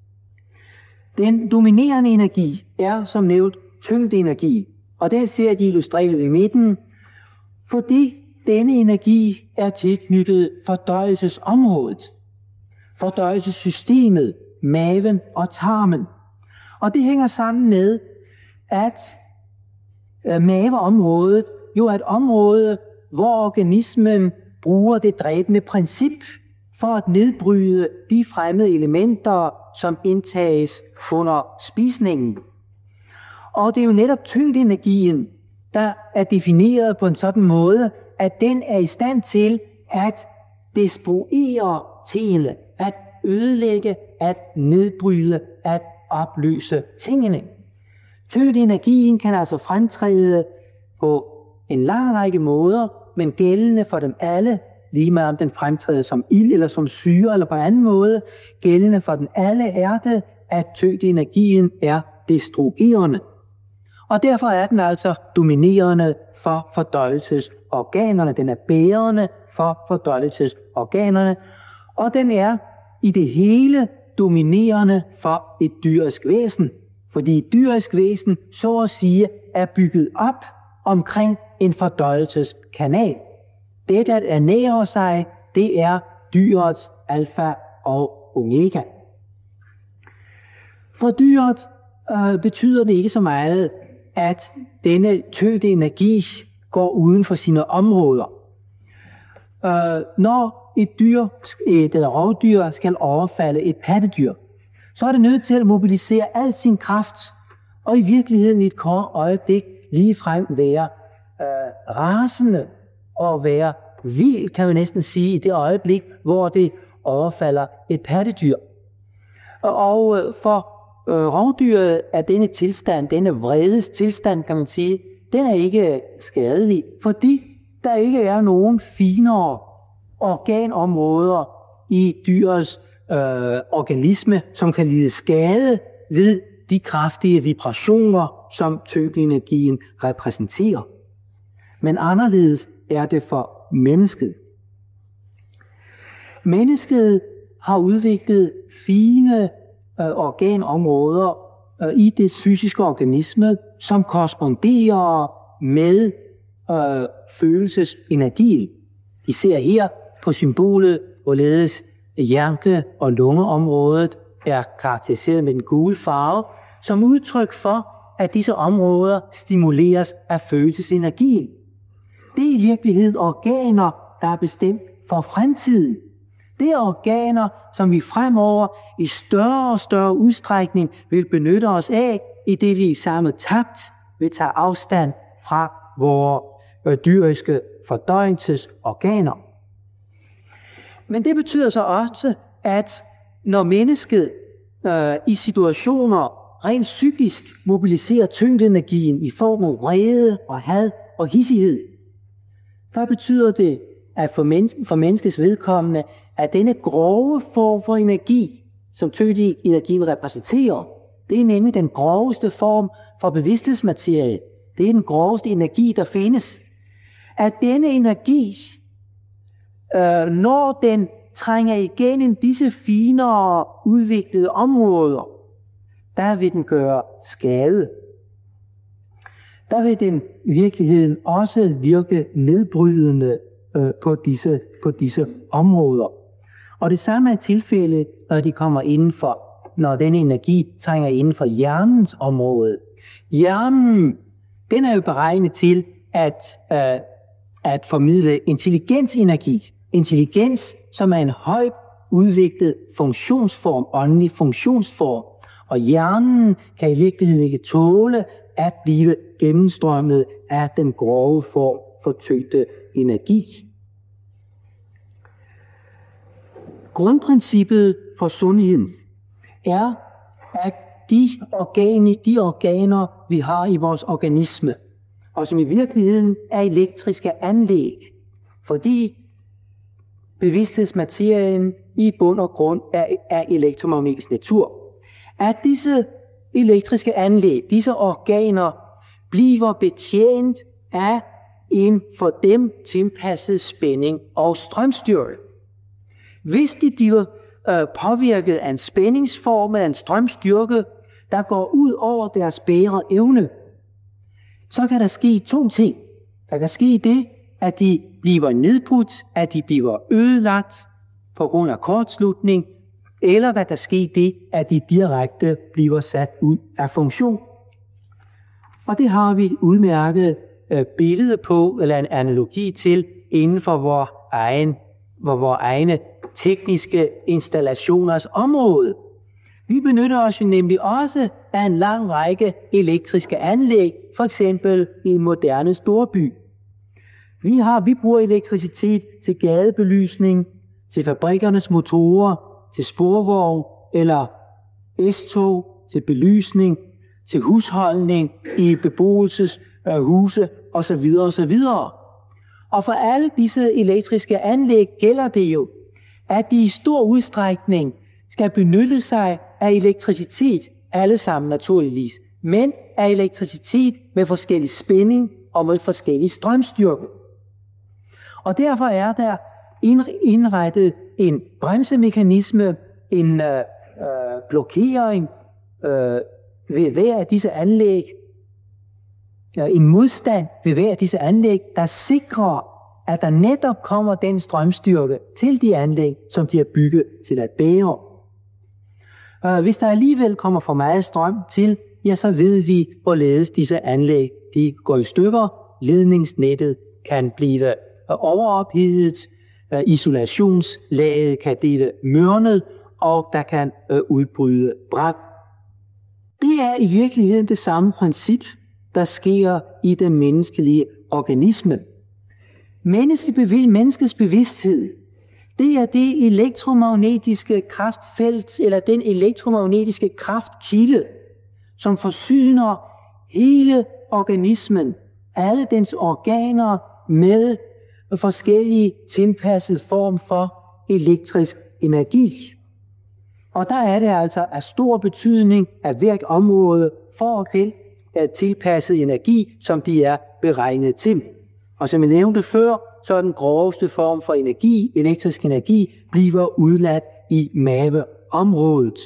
Den dominerende energi er som nævnt tyngdeenergi, og den ser de illustreret i midten, fordi denne energi er tilknyttet fordøjelsesområdet, fordøjelsessystemet, maven og tarmen. Og det hænger sammen med, at maveområdet jo er et område, hvor organismen bruger det dræbende princip for at nedbryde de fremmede elementer, som indtages under spisningen. Og det er jo netop tyngdenergien, der er defineret på en sådan måde, at den er i stand til at destruere tingene, at ødelægge, at nedbryde, at opløse tingene. Tyngdenergien kan altså fremtræde på en lang række måder, men gældende for dem alle, lige meget om den fremtræder som ild eller som syre eller på anden måde, gældende for dem alle er det, at tyngdenergien er destruerende. Og derfor er den altså dominerende for fordøjelsesorganerne. Den er bærende for fordøjelsesorganerne, og den er i det hele dominerende for et dyrisk væsen. Fordi et dyrisk væsen, så at sige, er bygget op omkring en fordøjelseskanal. Det at ernære sig, det er dyrets alfa og omega. For dyret øh, betyder det ikke så meget, at denne tyngde energi går uden for sine områder. Øh, når et dyr, et rovdyr, skal overfalde et pattedyr, så er det nødt til at mobilisere al sin kraft, og i virkeligheden i et kort øjeblik ligefrem være øh, rasende og være vild, kan man næsten sige, i det øjeblik, hvor det overfalder et pattedyr. Og øh, for øh, rovdyret er denne tilstand, denne vredes tilstand, kan man sige, den er ikke skadelig, fordi der ikke er nogen finere organområder i dyrets øh, organisme, som kan lide skade ved de kraftige vibrationer, som tyngdeenergien repræsenterer. Men anderledes er det for mennesket. Mennesket har udviklet fine øh, organområder øh, i dets fysiske organisme, som korresponderer med øh, følelsesenergien. I ser her på symbolet, hvorledes hjerte- og lungeområdet er karakteriseret med den gule farve, som udtryk for, at disse områder stimuleres af følelsesenergien. Det er i virkeligheden organer, der er bestemt for fremtiden. Det er organer, som vi fremover i større og større udstrækning vil benytte os af, i det vi i samme takt vil tage afstand fra vores dyriske fordøjelsesorganer. Men det betyder så også, at når mennesket øh, i situationer rent psykisk mobiliserer tyngdeenergien i form af vrede og had og hissighed, hvad betyder det, at for, menneske, for menneskets vedkommende, at denne grove form for energi, som tyngdeenergien repræsenterer, det er nemlig den groveste form for bevidsthedsmaterie. Det er den groveste energi, der findes. At denne energi, øh, når den trænger igennem disse finere udviklede områder, der vil den gøre skade. Der vil den i virkeligheden også virke nedbrydende øh, på, disse, på disse områder. Og det samme er tilfældet, når de kommer indenfor, når den energi trænger inden for hjernens område. Hjernen, den er jo beregnet til at, øh, at formidle intelligensenergi. Intelligens, som er en højt udviklet funktionsform, åndelig funktionsform. Og hjernen kan i virkeligheden ikke tåle at blive gennemstrømmet af den grove form for tyngde energi. Grundprincippet for sundheden er, at de organer, de organer, vi har i vores organisme, og som i virkeligheden er elektriske anlæg, fordi bevidsthedsmaterien i bund og grund er, er elektromagnetisk natur, at disse elektriske anlæg, disse organer, bliver betjent af en for dem tilpasset spænding og strømstyrke. Hvis de bliver øh, påvirket af en spændingsform af en strømstyrke, der går ud over deres bære evne, så kan der ske to ting. Der kan ske det, at de bliver nedbrudt, at de bliver ødelagt på grund af kortslutning, eller hvad der sker det, at de direkte bliver sat ud af funktion. Og det har vi et udmærket øh, billede på, eller en analogi til, inden for vores egen, vores egne tekniske installationers område. Vi benytter os jo nemlig også af en lang række elektriske anlæg, for eksempel i en moderne storby. Vi, har, vi bruger elektricitet til gadebelysning, til fabrikkernes motorer, til sporvogn eller S-tog, til belysning, til husholdning i beboelseshuse osv. osv. Og for alle disse elektriske anlæg gælder det jo, at de i stor udstrækning skal benytte sig af elektricitet, alle sammen naturligvis, men af elektricitet med forskellig spænding og med forskellig strømstyrke. Og derfor er der indrettet en bremsemekanisme, en øh, øh, blokering øh, ved hver af disse anlæg, en modstand ved hver af disse anlæg, der sikrer, at der netop kommer den strømstyrke til de anlæg, som de er bygget til at bære. Hvis der alligevel kommer for meget strøm til, ja, så ved vi, hvorledes disse anlæg de går i stykker. Ledningsnettet kan blive overophedet, isolationslaget kan blive mørnet, og der kan udbryde brand. Det er i virkeligheden det samme princip, der sker i den menneskelige organisme. Menneskets bevidsthed, det er det elektromagnetiske kraftfelt, eller den elektromagnetiske kraftkilde, som forsyner hele organismen, alle dens organer med forskellige tilpasset form for elektrisk energi. Og der er det altså af stor betydning, at hvert område får at tilpasset energi, som de er beregnet til. Og som jeg nævnte før, så er den groveste form for energi, elektrisk energi, bliver udladt i maveområdet.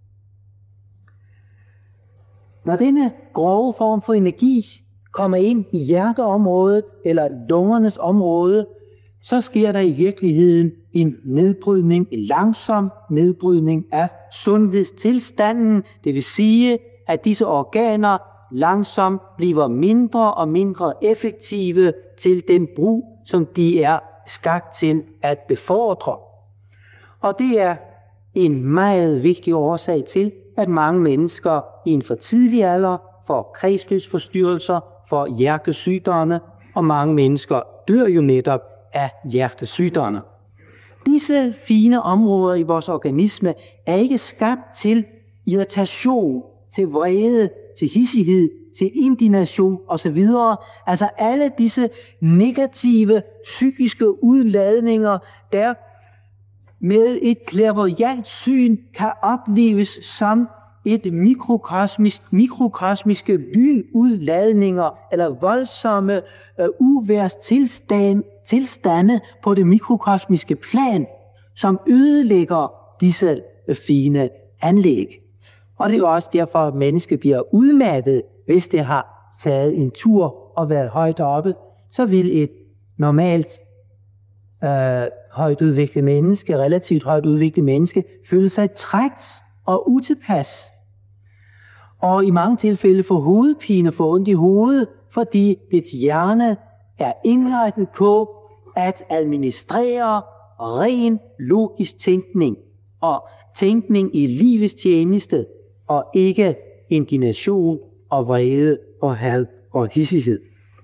Når denne grove form for energi kommer ind i hjerteområdet eller lungernes område, så sker der i virkeligheden en nedbrydning, en langsom nedbrydning af sundhedstilstanden. Det vil sige, at disse organer langsomt bliver mindre og mindre effektive til den brug, som de er skabt til at befordre. Og det er en meget vigtig årsag til, at mange mennesker i en for tidlig alder får kredsløbsforstyrrelser, får hjertesygdomme, og mange mennesker dør jo netop af hjertesygdomme. Disse fine områder i vores organisme er ikke skabt til irritation, til vrede, til hissighed, til indignation osv. Altså alle disse negative psykiske udladninger, der med et clairvoyant syn kan opleves som et mikrokosmisk, mikrokosmiske lynudladninger eller voldsomme uh, uværstilstand, tilstande på det mikrokosmiske plan, som ødelægger disse uh, fine anlæg. Og det er også derfor, at mennesket bliver udmattet, hvis det har taget en tur og været højt oppe. Så vil et normalt øh, højt udviklet menneske, relativt højt udviklet menneske, føle sig træt og utilpas. Og i mange tilfælde få hovedpine, få ondt i hovedet, fordi et hjerne er indrettet på at administrere ren logisk tænkning og tænkning i livets tjeneste, og ikke indignation og vrede og had og hissighed.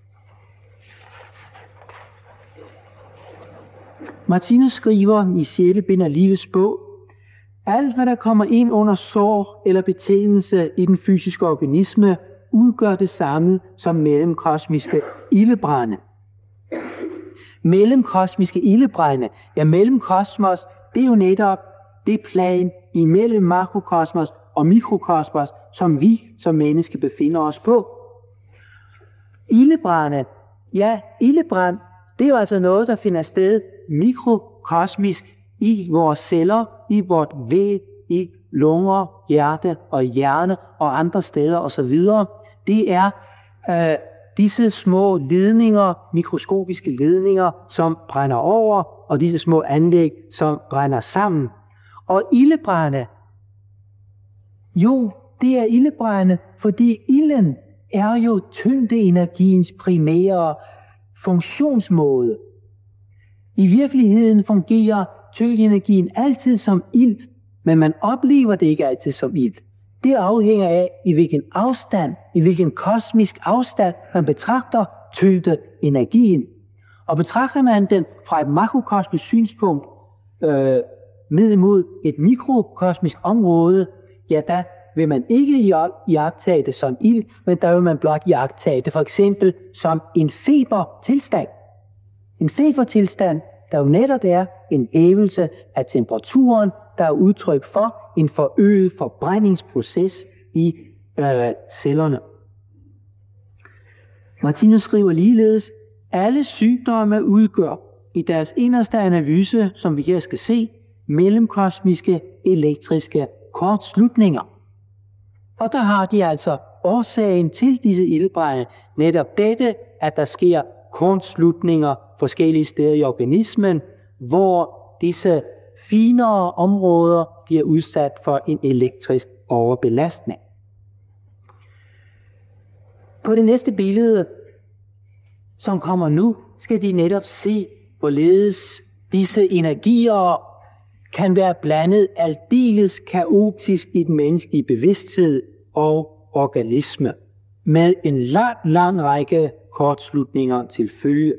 Martinus skriver i sjette bind af livets bog, alt hvad der kommer ind under sår eller betændelse i den fysiske organisme, udgør det samme som mellemkosmiske ildebrande. Mellemkosmiske ildebrande, ja mellemkosmos, det er jo netop det plan imellem makrokosmos og mikrokosmos, som vi som mennesker befinder os på. Ildebrande, ja, ildebrand, det er jo altså noget, der finder sted mikrokosmisk i vores celler, i vort væv, i lunger, hjerte og hjerne og andre steder osv. Det er øh, disse små ledninger, mikroskopiske ledninger, som brænder over, og disse små anlæg, som brænder sammen. Og ildebrande, jo, det er ildebrande, fordi ilden er jo tyngdeenergiens primære funktionsmåde. I virkeligheden fungerer tyngdeenergien altid som ild, men man oplever det ikke altid som ild. Det afhænger af, i hvilken afstand, i hvilken kosmisk afstand man betragter tyngdeenergien. Og betragter man den fra et makrokosmisk synspunkt øh, ned imod et mikrokosmisk område, ja, der vil man ikke iagttage det som ild, men der vil man blot iagttage det for eksempel som en febertilstand. En febertilstand, der jo netop er en hævelse af temperaturen, der er udtryk for en forøget forbrændingsproces i øh, cellerne. Martinus skriver ligeledes, alle sygdomme udgør i deres inderste analyse, som vi her skal se, mellemkosmiske elektriske kortslutninger. Og der har de altså årsagen til disse ildebrande netop dette, at der sker kortslutninger forskellige steder i organismen, hvor disse finere områder bliver udsat for en elektrisk overbelastning. På det næste billede, som kommer nu, skal de netop se, hvorledes disse energier kan være blandet aldeles kaotisk i den menneskelige bevidsthed og organisme, med en lang, lang række kortslutninger til følge.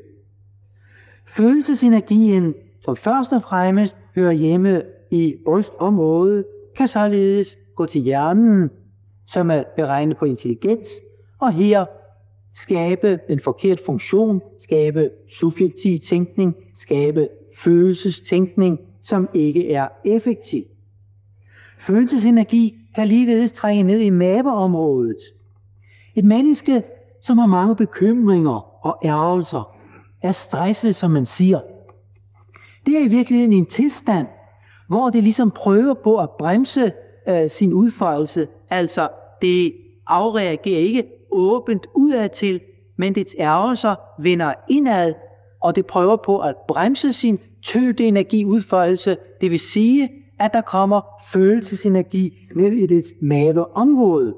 Følelsesenergien, som først og fremmest hører hjemme i brystområdet, kan således gå til hjernen, som er beregnet på intelligens, og her skabe en forkert funktion, skabe subjektiv tænkning, skabe følelsestænkning, som ikke er effektiv. Følelsesenergi kan ligeledes trænge ned i maveområdet. Et menneske, som har mange bekymringer og ærgelser, er stresset, som man siger. Det er i virkeligheden en tilstand, hvor det ligesom prøver på at bremse øh, sin udfoldelse. Altså, det afreagerer ikke åbent udadtil, men dets ærgelser vender indad, og det prøver på at bremse sin tyngdeenergiudfoldelse. Det vil sige, at der kommer følelsesenergi ned i dets maveområde.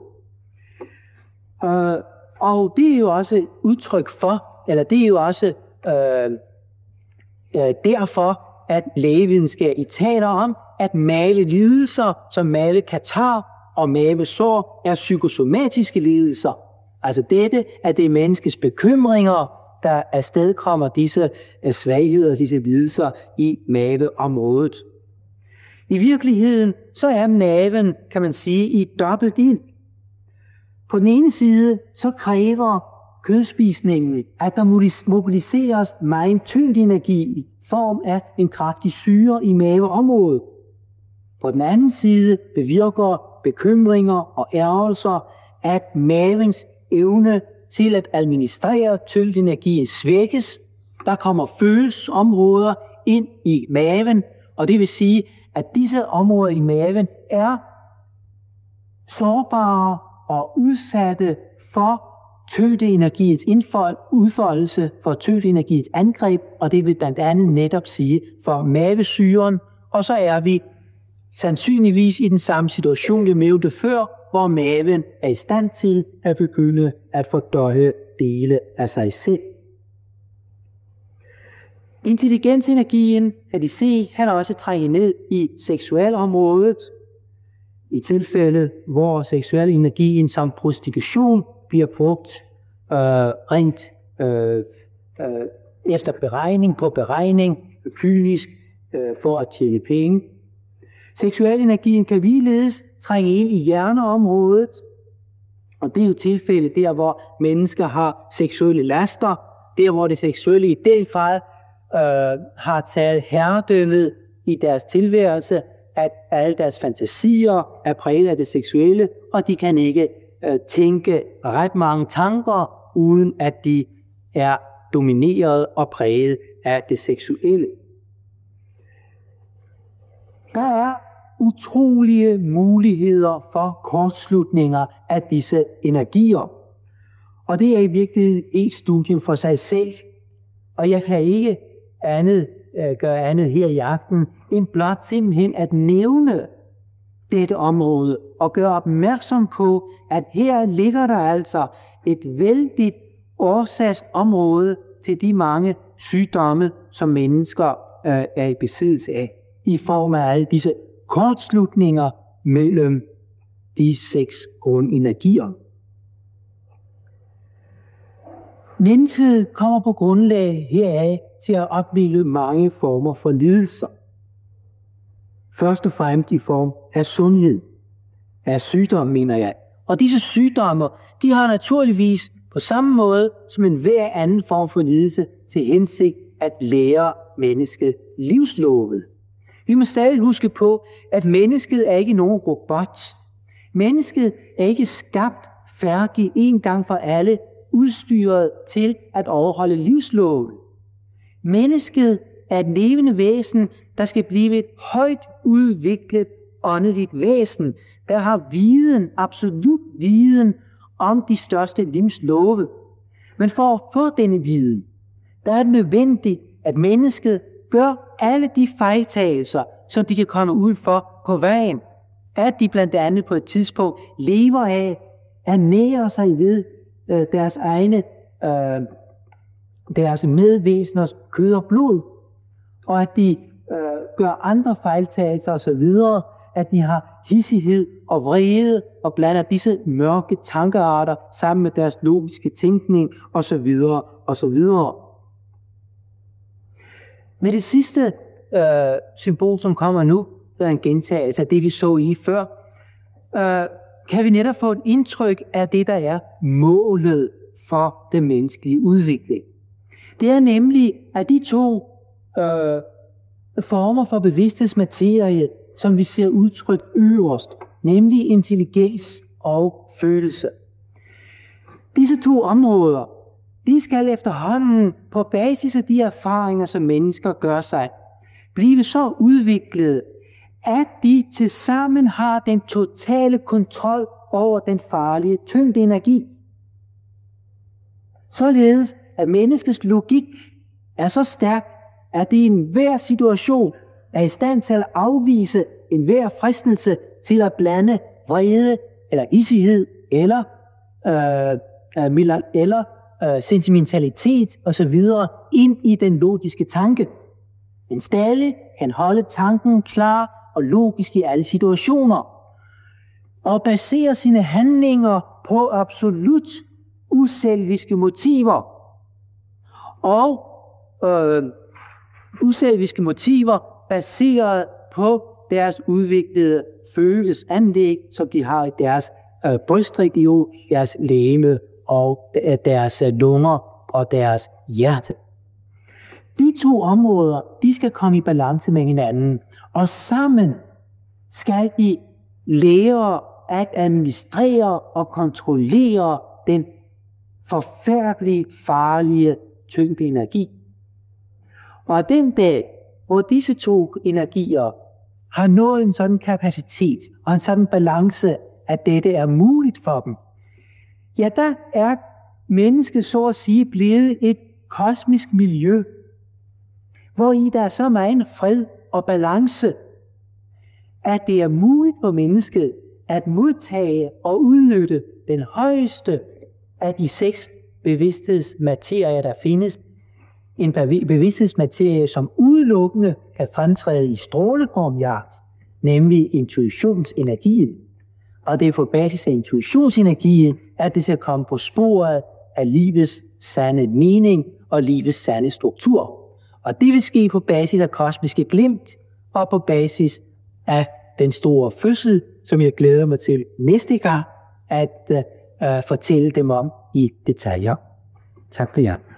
Øh, og det er jo også et udtryk for, eller det er jo også øh, øh, derfor, at lægevidenskab taler om, at malelidelser som malekatar og mavesår er psykosomatiske lidelser. Altså dette er det menneskes bekymringer, der afstedkommer disse svagheder, disse lidelser i maveområdet. I virkeligheden så er maven, kan man sige, i dobbelt ild. På den ene side så kræver kødspisningen, at der mobiliseres meget tyngdenergi i form af en kraftig syre i maveområdet. På den anden side bevirker bekymringer og ærgelser, at mavens evne til at administrere tyngdenergien svækkes. Der kommer følelsesområder ind i maven, og det vil sige, at disse områder i maven er sårbare og udsatte for tyngdeenergiens indfold, udfoldelse, for tyngdeenergiens angreb, og det vil blandt andet netop sige for mavesyren, og så er vi sandsynligvis i den samme situation, vi nævnte før, hvor maven er i stand til at begynde at fordøje dele af sig selv. Intelligensenergien, kan de se, han er også trængt ned i seksualområdet. I tilfælde, hvor seksualenergien som prostitution bliver brugt øh, rent øh, øh, efter beregning på beregning, kynisk øh, for at tjene penge. Seksualenergien kan ligeledes trænge ind i hjerneområdet, og det er jo tilfælde der, hvor mennesker har seksuelle laster, der hvor det seksuelle i den grad øh, har taget herredømmet i deres tilværelse, at alle deres fantasier er præget af det seksuelle, og de kan ikke øh, tænke ret mange tanker, uden at de er domineret og præget af det seksuelle. Der er utrolige muligheder for kortslutninger af disse energier. Og det er i virkeligheden et studium for sig selv. Og jeg kan ikke andet, øh, gøre andet her i aften, end blot simpelthen at nævne dette område og gøre opmærksom på, at her ligger der altså et vældigt årsagsområde til de mange sygdomme, som mennesker øh, er i besiddelse af, i form af alle disse kortslutninger mellem de seks grundenergier. Mennesket kommer på grundlag heraf til at opleve mange former for lidelser. Først og fremmest i form af sundhed, af sygdom, mener jeg. Og disse sygdomme, de har naturligvis på samme måde som en hver anden form for lidelse til hensigt at lære mennesket livslovet. Vi må stadig huske på, at mennesket er ikke nogen robot. Mennesket er ikke skabt færdig en gang for alle, udstyret til at overholde livsloven. Mennesket er et levende væsen, der skal blive et højt udviklet åndeligt væsen, der har viden, absolut viden om de største livslove. Men for at få denne viden, der er det nødvendigt, at mennesket gør alle de fejltagelser, som de kan komme ud for på vejen. At de blandt andet på et tidspunkt lever af, ernærer sig ved øh, deres egne, øh, deres medvæseners kød og blod, og at de øh, gør andre fejltagelser osv., at de har hissighed og vrede og blander disse mørke tankearter sammen med deres logiske tænkning osv. osv. Med det sidste øh, symbol, som kommer nu, der er en gentagelse af det, vi så i før, øh, kan vi netop få et indtryk af det, der er målet for den menneskelige udvikling. Det er nemlig, at de to øh, former for bevidsthedsmaterie, som vi ser udtrykt øverst, nemlig intelligens og følelse. Disse to områder, de skal efterhånden på basis af de erfaringer, som mennesker gør sig, blive så udviklede, at de tilsammen har den totale kontrol over den farlige tyngdeenergi. Således at menneskets logik er så stærk, at det i enhver situation er i stand til at afvise enhver fristelse til at blande vrede eller hissighed eller, øh, eller øh, sentimentalitet osv. ind i den logiske tanke. Men stadig kan holde tanken klar og logisk i alle situationer og basere sine handlinger på absolut uselviske motiver. Og øh, uselviske motiver baseret på deres udviklede følelsesanlæg, som de har i deres øh, brystregion, deres legeme og øh, deres øh, lunger og deres hjerte. De to områder, de skal komme i balance med hinanden, og sammen skal de lære at administrere og kontrollere den forfærdelige, farlige tyngdeenergi. Og den dag, hvor disse to energier har nået en sådan kapacitet og en sådan balance, at dette er muligt for dem, ja, der er mennesket så at sige blevet et kosmisk miljø, hvor i der er så meget fred og balance, at det er muligt for mennesket at modtage og udnytte den højeste af de seks bevidsthedsmaterier, der findes. En bevidsthedsmaterie, som udelukkende kan fremtræde i stråleformjagt, nemlig intuitionsenergien. Og det er på basis af intuitionsenergien, at det skal komme på sporet af livets sande mening og livets sande struktur. Og det vil ske på basis af kosmiske glimt og på basis af den store fødsel, som jeg glæder mig til næste gang at uh, fortælle dem om i detaljer. Tak for jer.